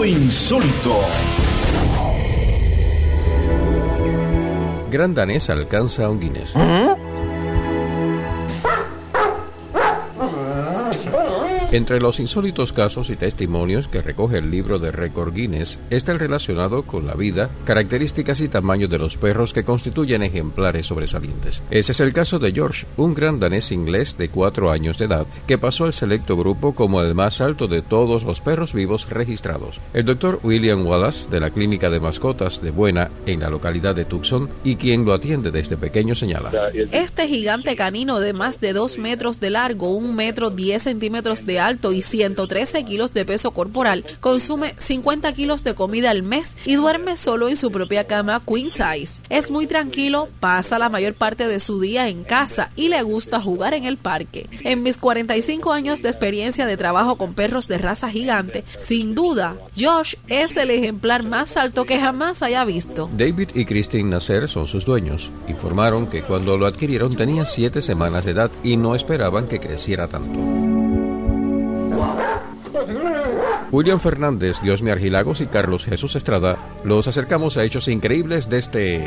Insólito. Gran danés alcanza un Guinness. Entre los insólitos casos y testimonios que recoge el libro de récord Guinness está el relacionado con la vida, características y tamaño de los perros que constituyen ejemplares sobresalientes. Ese es el caso de George, un gran danés inglés de 4 años de edad que pasó al selecto grupo como el más alto de todos los perros vivos registrados. El doctor William Wallace, de la clínica de mascotas de Buena, en la localidad de Tucson, y quien lo atiende desde pequeño, señala: este gigante canino de más de 2 metros de largo, 1 metro 10 centímetros de alto y 113 kilos de peso corporal, consume 50 kilos de comida al mes y duerme solo en su propia cama queen size. Es muy tranquilo, pasa la mayor parte de su día en casa y le gusta jugar en el parque. En mis 45 años de experiencia de trabajo con perros de raza gigante, sin duda, Josh es el ejemplar más alto que jamás haya visto. David y Christine Nasser son sus dueños. Informaron que cuando lo adquirieron tenía 7 semanas de edad y no esperaban que creciera tanto. William Fernández, Diosme Argilagos y Carlos Jesús Estrada los acercamos a hechos increíbles de este...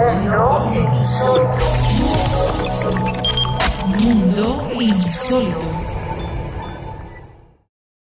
Mundo Insólito.